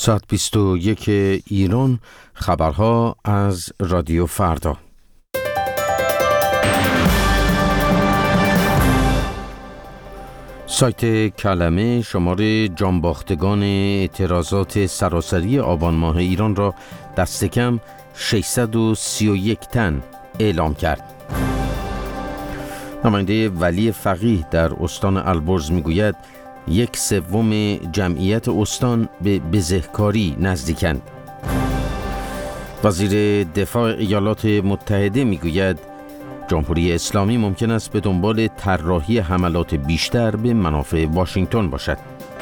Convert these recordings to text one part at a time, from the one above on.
ساعت 21 ایران، خبرها از رادیو فردا. سایت کلمه شمار جانباختگان اعتراضات سراسری آبان ماه ایران را دست کم 631 تن اعلام کرد. نماینده ولی فقیه در استان البرز میگوید 1/3 جمعیت استان به بزهکاری نزدیکند. وزیر دفاع ایالات متحده میگوید جمهوری اسلامی ممکن است به دنبال طراحی حملات بیشتر به منافع واشنگتن باشد.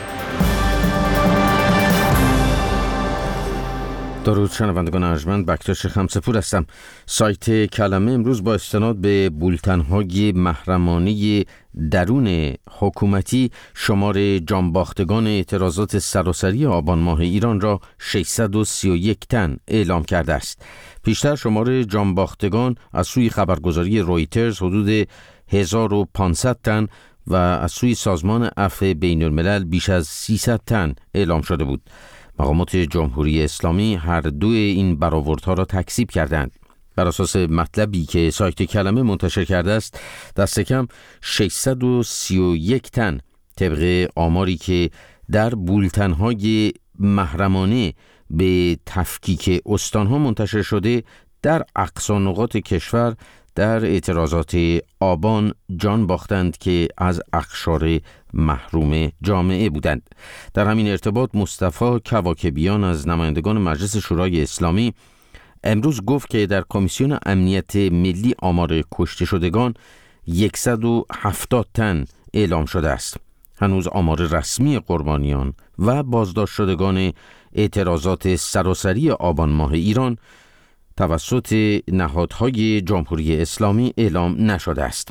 درود شنوندگان ارجمند، بکتاش خمسپور هستم. سایت کلمه امروز با استناد به بولتن‌های محرمانه درون حکومتی شمار جانباختگان اعتراضات سراسری آبان ماه ایران را 631 تن اعلام کرده است. پیشتر شمار جانباختگان از سوی خبرگزاری رویترز حدود 1500 تن و از سوی سازمان عفو بین الملل بیش از 300 تن اعلام شده بود. مقامات جمهوری اسلامی هر دو این برآوردها را تکذیب کردند. بر اساس مطلبی که سایت کلمه منتشر کرده است، دست کم 631 تن طبق آماری که در بولتن‌های محرمانه به تفکیک استان‌ها منتشر شده در اقصا نقاط کشور در اعتراضات آبان جان باختند که از اقشار محروم جامعه بودند. در همین ارتباط مصطفی کواکبیان از نمایندگان مجلس شورای اسلامی امروز گفت که در کمیسیون امنیت ملی آمار کشته شدگان 170 تن اعلام شده است. هنوز آمار رسمی قربانیان و بازداشت شدگان اعتراضات سراسری آبان ماه ایران توسط نهادهای جمهوری اسلامی اعلام نشده است.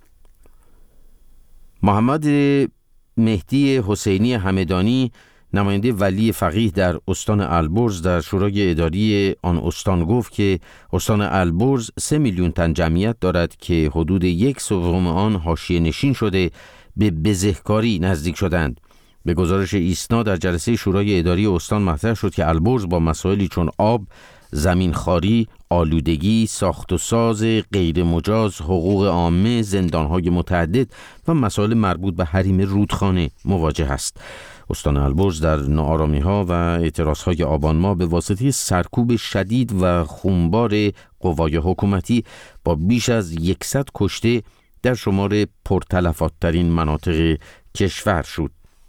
محمد مهدی حسینی همدانی نماینده ولی فقیه در استان البرز در شورای اداری آن استان گفت که استان البرز 3 میلیون تن جمعیت دارد که حدود 1/3 آن حاشیه نشین شده به بزهکاری نزدیک شدند. به گزارش ایسنا در جلسه شورای اداری استان مطرح شد که البرز با مسائلی چون آب، زمینخواری، آلودگی، ساخت و ساز غیر مجاز، حقوق عامه، زندانهای متعدد و مسائل مربوط به حریم رودخانه مواجه است. استان البرز در ناآرامی‌ها و اعتراضهای آبان ماه به واسطه سرکوب شدید و خونبار قوای حکومتی با بیش از 100 کشته در شمار پرتلفات‌ترین مناطق کشور شد.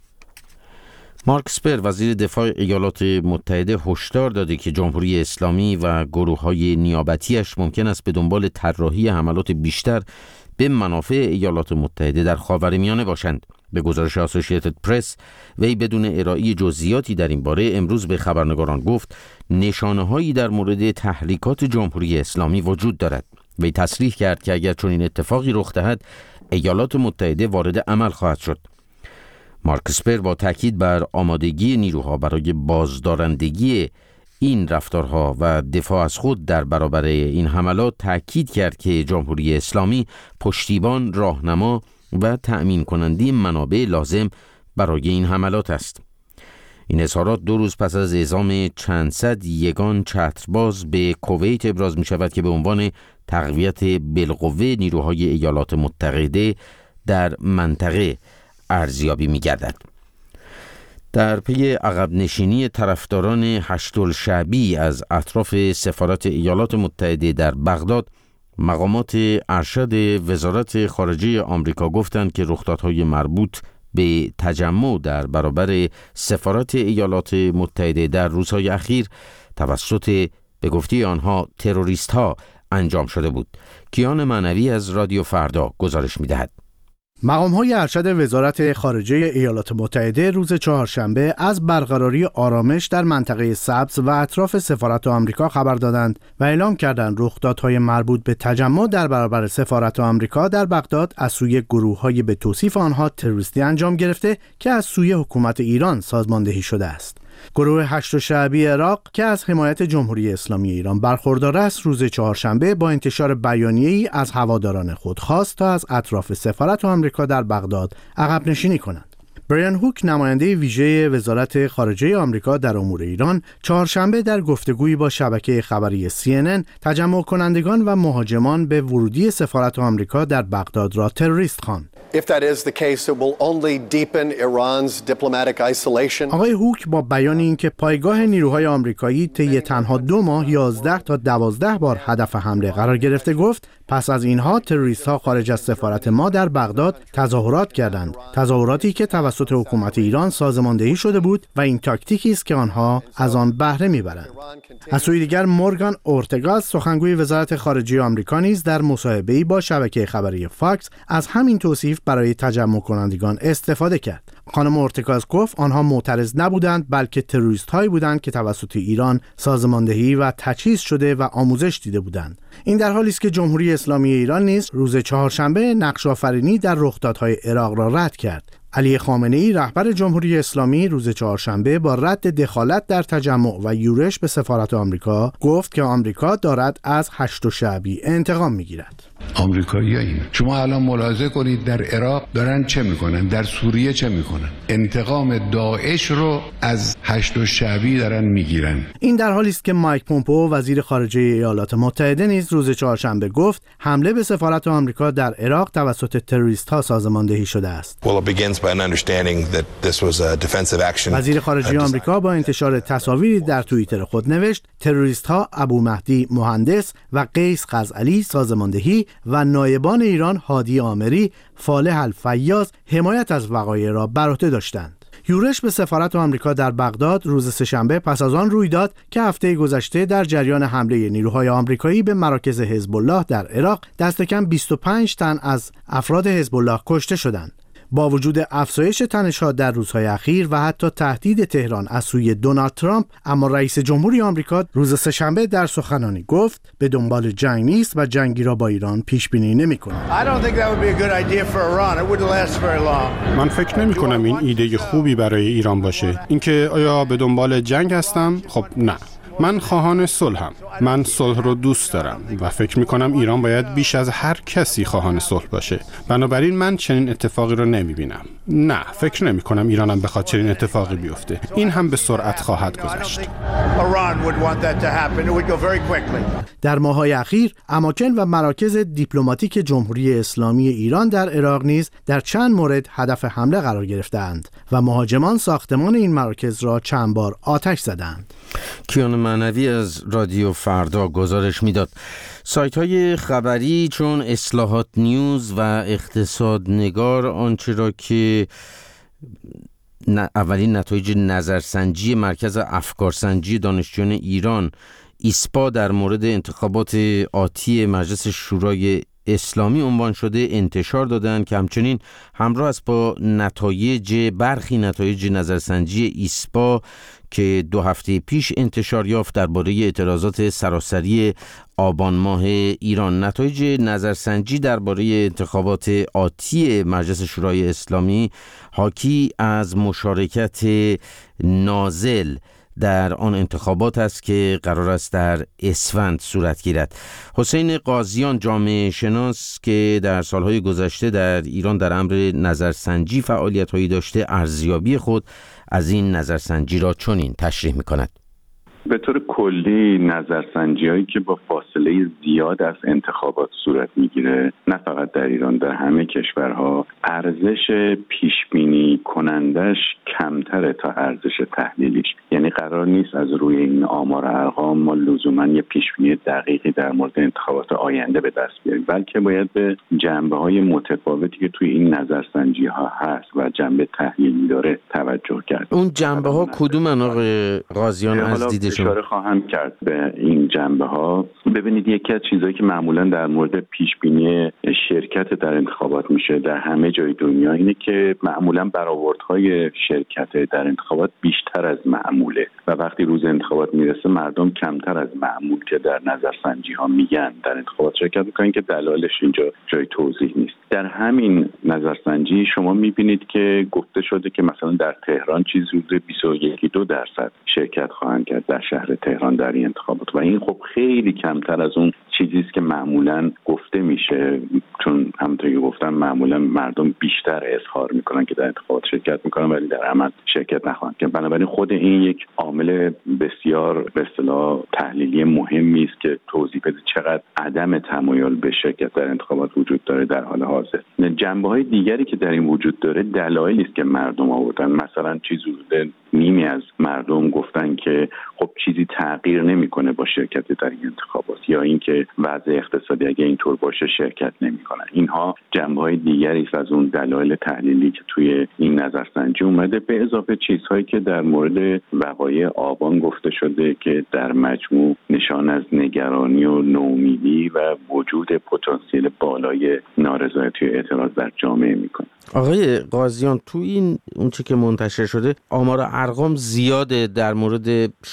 مارک اسپر وزیر دفاع ایالات متحده هشدار داده که جمهوری اسلامی و گروه‌های نیابتیش ممکن است به دنبال طراحی حملات بیشتر به منافع ایالات متحده در خاورمیانه باشند. به گزارش اسوسییتد پرس، وی بدون ارائه جزئیاتی در این باره امروز به خبرنگاران گفت نشانه‌هایی در مورد تحریکات جمهوری اسلامی وجود دارد. وی تصریح کرد که اگر چنین اتفاقی رخ دهد ایالات متحده وارد عمل خواهد شد. مارک اسپر با تاکید بر آمادگی نیروها برای بازدارندگی این رفتارها و دفاع از خود در برابر این حملات تاکید کرد که جمهوری اسلامی پشتیبان، راهنما و تأمین کننده منابع لازم برای این حملات است. این اظهارات 2 روز پس از اعزام چند صد یگان چترباز به کویت ابراز می شود که به عنوان تقویت بالقوه نیروهای ایالات متحده در منطقه ارزیابی می گردد. در پی عقب نشینی طرفداران هشت‌الشعبی از اطراف سفارت ایالات متحده در بغداد، مقامات ارشد وزارت خارجه آمریکا گفتند که رخدادهای مربوط به تجمع در برابر سفارت ایالات متحده در روزهای اخیر توسط به گفته آنها تروریست‌ها انجام شده بود. کیان معنوی از رادیو فردا گزارش می‌دهد. مقام‌های ارشد وزارت خارجه ایالات متحده روز چهارشنبه از برقراری آرامش در منطقه سبز و اطراف سفارت آمریکا خبر دادند و اعلام کردند رخدادهای مربوط به تجمع در برابر سفارت آمریکا در بغداد از سوی گروه‌های به توصیف آنها تروریستی انجام گرفته که از سوی حکومت ایران سازماندهی شده است. گروه هشت‌الشعبی عراق که از حمایت جمهوری اسلامی ایران برخوردار است، روز چهارشنبه با انتشار بیانیه‌ای از هواداران خود خواست تا از اطراف سفارت آمریکا در بغداد عقب نشینی کنند. بریان هوک نماینده ویژه وزارت خارجه آمریکا در امور ایران چهارشنبه در گفتگویی با شبکه خبری CNN تجمع کنندگان و مهاجمان به ورودی سفارت آمریکا در بغداد را تروریست خواند. If that is the case, it will only deepen Iran's diplomatic isolation. آقای هوک با بیان اینکه پایگاه نیروهای آمریکایی طی تنها 2 ماه 11 تا 12 بار هدف حمله قرار گرفته گفت پس از اینها تروریست‌ها خارج از سفارت ما در بغداد تظاهرات کردند، تظاهراتی که توسط حکومت ایران سازماندهی شده بود و این تاکتیکی است که آنها از آن بهره می‌برند. از سوی دیگر مورگان اورتگاس سخنگوی وزارت خارجه آمریکا نیز در مصاحبه‌ای با شبکه خبری فاکس از همین توصیف برای تجمع کنندگان استفاده کرد. خانم اورتگاس گفت آنها معترض نبودند بلکه تروریست‌هایی بودند که توسط ایران سازماندهی و تجهیز شده و آموزش دیده بودند. این در حالی است که جمهوری اسلامی ایران نیز روز چهارشنبه نقش آفرینی در رخدادهای عراق را رد کرد. علی خامنه‌ای رهبر جمهوری اسلامی روز چهارشنبه با رد دخالت در تجمع و یورش به سفارت آمریکا گفت که آمریکا دارد از 8 شعبی انتقام می‌گیرد. آمریکایی‌ها شما الان ملاحظه کنید در عراق دارن چه میکنن، در سوریه چه میکنن، انتقام داعش رو از 8 شعبی دارن میگیرن. این در حالی است که مایک پومپئو وزیر خارجه ایالات متحده نیز روز چهارشنبه گفت حمله به سفارت آمریکا در عراق توسط تروریست‌ها سازماندهی شده است. وزیر خارجه آمریکا با انتشار تصاویری در توییتر خود نوشت تروریست‌ها ابو مهدی مهندس و قیس قزعلی سازماندهی و نایبان ایران هادی آمری، فالح الفیاض حمایت از وقایع را بر عهده داشتند. یورش به سفارت آمریکا در بغداد روز سه‌شنبه پس از آن روی داد که هفته گذشته در جریان حمله نیروهای آمریکایی به مراکز حزب الله در عراق دست کم 25 تن از افراد حزب الله کشته شدند. با وجود افزایش تنش‌ها در روزهای اخیر و حتی تهدید تهران از سوی دونالد ترامپ، اما رئیس جمهوری آمریکا روز سه‌شنبه در سخنرانی گفت به دنبال جنگ نیست و جنگی را با ایران پیش بینی نمی‌کند. من فکر نمی‌کنم این ایده خوبی برای ایران باشه. اینکه آیا به دنبال جنگ هستم؟ خب نه. من خواهان صلحم. من صلح رو دوست دارم و فکر میکنم ایران باید بیش از هر کسی خواهان صلح باشه. بنابراین من چنین اتفاقی رو نمیبینم. نه، فکر نمیکنم ایرانم بخواد چنین اتفاقی بیفته. این هم به سرعت خواهد گذشت. در ماه‌های اخیر اماکن و مراکز دیپلماتیک جمهوری اسلامی ایران در عراق نیز در چند مورد هدف حمله قرار گرفتند و مهاجمان ساختمان این مراکز را چند بار آتش زدند. کیان معنوی از رادیو فردا گزارش میداد. سایت‌های خبری چون اصلاحات نیوز و اقتصاد نگار آنچه را که اولین نتایج نظرسنجی مرکز افکارسنجی دانشجویان ایران ایسپا در مورد انتخابات آتی مجلس شورای اسلامی عنوان شده انتشار دادند که همچنین همراه است با برخی نتایج نظرسنجی ایسپا که 2 هفته پیش انتشار یافت درباره اعتراضات سراسری آبان ماه ایران. نتایج نظرسنجی درباره انتخابات آتی مجلس شورای اسلامی حاکی از مشارکت نازل در آن انتخابات است که قرار است در اسفند صورت گیرد. حسین قاضیان جامعه شناس که در سالهای گذشته در ایران در امر نظرسنجی فعالیت‌هایی داشته ارزیابی خود از این نظرسنجی را چنین تشریح می‌کند. به طور کلی نظرسنجی‌هایی که با فاصله زیاد از انتخابات صورت میگیره، نه فقط در ایران، در همه کشورها، ارزش پیشبینی کنندش کمتره تا ارزش تحلیلیش. یعنی قرار نیست از روی این آمار ارقام ما لزوما یه پیشبینی دقیقی در مورد انتخابات آینده به دست بیاریم، بلکه باید به جنبه‌های متفاوتی که توی این نظرسنجی‌ها هست و جنبه تحلیلی داره توجه کرد. اون جنبه‌ها کدومن آقای قاضیان از دید شما؟ اشاره خواهم کرد به این جنبه‌ها. ببینید یکی از چیزایی که معمولا در مورد پیشبینی شرکت در انتخابات میشه در همه جای دنیا اینه که معمولا برآوردهای شرکت در انتخابات بیشتر از معموله و وقتی روز انتخابات میرسه مردم کمتر از معمول که در نظرسنجی‌ها میگن در انتخابات شرکت میکنن که دلایلش اینجا جای توضیح نیست. در همین نظرسنجی شما میبینید که گفته شده که مثلا در تهران چیزی حدود 21-22% شرکت خواهند کرد در شهر تهران در این انتخابات و این خب خیلی کمتر از اون چیزی است که معمولا گفته میشه، چون همونطور که گفتم معمولا مردم بیشتر اظهار میکنن که در انتخابات شرکت میکنن ولی در عمل شرکت نخواهند کرد. بنابراین خود این یک عامل بسیار به اصطلاح تحلیلی مهمی است که توضیح بده چقدر عدم تمایل به شرکت در انتخابات وجود داره در حال حاضر. جنبه‌های دیگری که در این وجود داره دلایلی است که مردم آوردن. مثلا چیزی نیمی از مردم گفتن که خب چیزی تغییر نمیکنه با شرکت در این انتخابات، یا اینکه وضع اقتصادی اگه اینطور باشه شرکت نمیکنن. اینها جنبه‌های دیگری است از اون دلایل تحلیلی که توی این نظرسنجی اومده، به اضافه چیزهایی که در مورد وقایع آبان گفته شده که در مجموع نشان از نگرانی و نومیدی و وجود پتانسیل بالای نارضایتی و اعتراض در جامعه میکنه. آقای قاضیان، تو این اونچه که منتشر شده آمار ارقام زیاده در مورد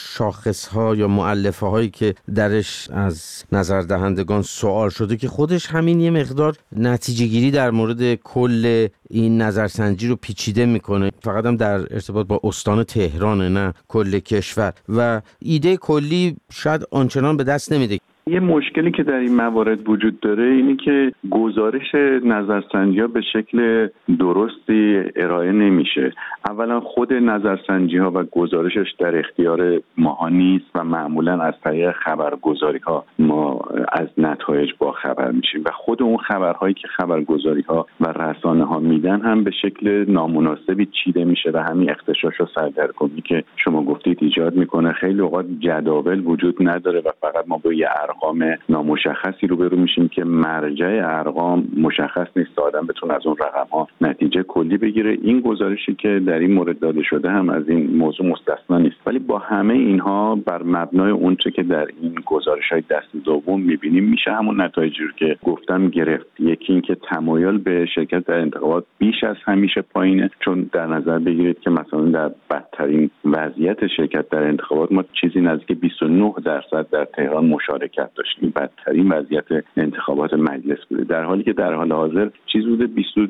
شاخص‌ها یا مؤلفه هایی که درش از نظر دهندگان سوال شده که خودش همین یه مقدار نتیجه گیری در مورد کل این نظرسنجی رو پیچیده میکنه، فقط هم در ارتباط با استان تهران نه کل کشور، و ایده کلی شاید آنچنان به دست نمیده. یه مشکلی که در این موارد وجود داره اینه که گزارش نظرسنجی‌ها به شکل درستی ارائه نمیشه. اولا خود نظرسنجی‌ها و گزارشش در اختیار ماها نیست و معمولا از طریق خبرگزاری‌ها ما از نتایج با خبر میشیم و خود اون خبرهایی که خبرگزاری‌ها و رسانه‌ها میدن هم به شکل نامناسبی چیده میشه و همین اختشاش و سردرگمی که شما گفتید ایجاد میکنه. خیلی اوقات جداول وجود نداره و فقط ما با یه ارقام نامشخصی روبرو میشیم که مرجع ارقام مشخص نیست، آدم بتونه از اون رقم‌ها نتیجه کلی بگیره. این گزارشی که در این مورد داده شده هم از این موضوع مستثنا نیست، ولی با همه اینها بر مبنای اونچه که در این گزارش‌های دست دوم می‌بینیم میشه همون نتایجی رو که گفتم گرفت. یکی این که تمایل به شرکت در انتخابات بیش از همیشه پایینه، چون در نظر بگیرید که مثلا در بدترین وضعیت شرکت در انتخابات ما چیزی نزدیک 29% در تهران مشارکت داشتیم، بدترین وضعیت انتخابات مجلس بوده، در حالی که در حال حاضر چیز بوده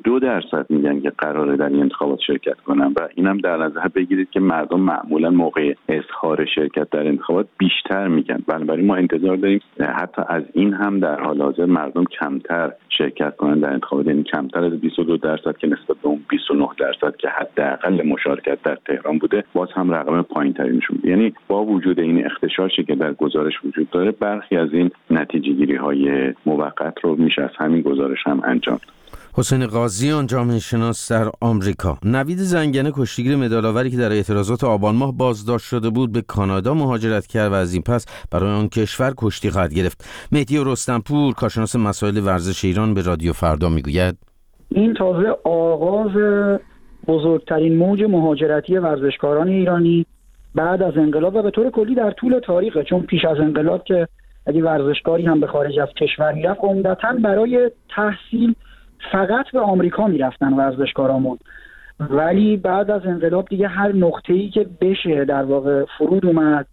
22% میگن که قراره در این انتخابات شرکت کنن و اینم در نظر بگیرید که مردم معمولا موقع اظهار شرکت در انتخابات بیشتر میگن. بنابراین ما انتظار داریم حتی از این هم در حال حاضر مردم کمتر شرکت کنن در انتخابات، یعنی کمتر از 22% که نسبت به اون 29% که حداقل مشارکت در تهران بوده باز هم رقم پایین‌تری نشون میده. یعنی با وجود این اختشاشی که در گزارش وجود داره برخی از این نتیجه‌گیری‌های موقت رو میشه از همین گزارش هم انجام داد. حسین قاضیان، جامعه شناس در آمریکا. نوید زنگنه، کشتیگیر مدال‌آوری که در اعتراضات آبان ماه بازداشت شده بود، به کانادا مهاجرت کرد و از این پس برای آن کشور کشتی خواهد گرفت. مهدی رستمپور، کارشناس مسائل ورزش ایران، به رادیو فردا میگوید این تازه آغاز بزرگترین موج مهاجرتی ورزشکاران ایرانی بعد از انقلاب و به طور کلی در طول تاریخه، چون پیش از انقلاب که اگه ورزشکاری هم به خارج از کشور میرفت عمدتاً برای تحصیل فقط به آمریکا میرفتن ورزشکارامون، ولی بعد از انقلاب دیگه هر نقطه‌ای که بشه در واقع فرود اومد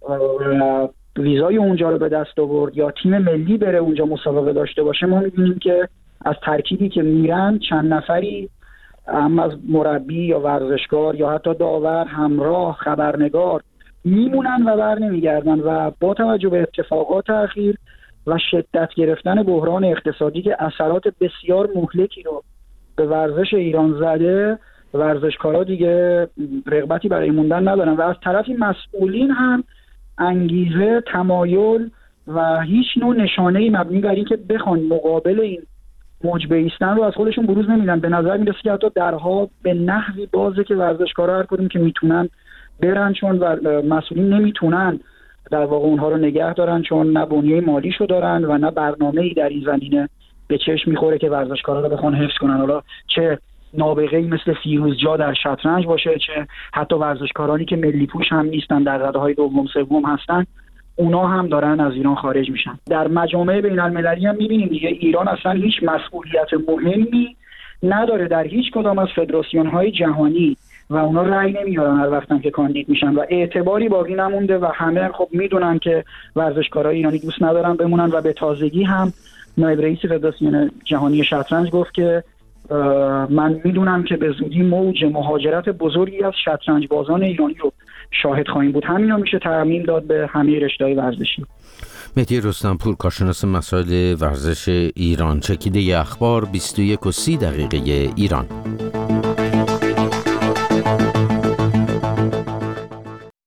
ویزای اونجا رو به دست آورد یا تیم ملی بره اونجا مسابقه داشته باشه، ما می‌بینیم که از ترکیبی که میرن چند نفری هم از مربی یا ورزشکار یا حتی داور، همراه، خبرنگار میمونن و بر نمیگردن و با توجه به اتفاقات اخیر و شدت گرفتن بحران اقتصادی که اثرات بسیار مهلکی رو به ورزش ایران زده، ورزشکارا دیگه رغبتی برای موندن ندارن و از طرفی مسئولین هم انگیزه، تمایل و هیچ نوع نشانه‌ای مبنی بر این که بخوان مقابل این موج بایستن رو از خودشون بروز نمیدن. به نظر میرسه که حتی درها به نحوی بازه که ورزشکارا هر کدوم که میتونن برن، چون مسئولین نمیتونن در واقع اونها رو نگه دارن، چون نه بنیه مالیشو دارن و نه برنامه‌ای در این زمینه به چشم میخوره که ورزشکارا رو بخوان حفظ کنن. حالا چه نابغه‌ای مثل فیروزجا در شطرنج باشه، چه حتی ورزشکارانی که ملی پوش هم نیستن، در رتبه‌های دوم سوم هستن، اونا هم دارن از ایران خارج میشن. در مجامع بین‌المللی هم می‌بینیم دیگه ایران اصلا هیچ مسئولیت مهمی نداره در هیچ کدام از فدراسیون‌های جهانی و اونا رأی نمیارن هر وقتم که کاندید میشن و اعتباری باقی نمونده و همه خب میدونن که ورزشکارای ایرانی دوست ندارن بمونن و به تازگی هم نایب رئیس فدراسیون جهانی شطرنج گفت که من میدونم که به زودی موج مهاجرت بزرگی از شطرنج بازان ایرانی رو شاهد خواهیم بود. همین رو میشه تعمیم داد به همه رشته‌های ورزشی. مهدی رستمپور، کارشناس مسائل ورزش ایران. چکیده اخبار 21:30 ایران.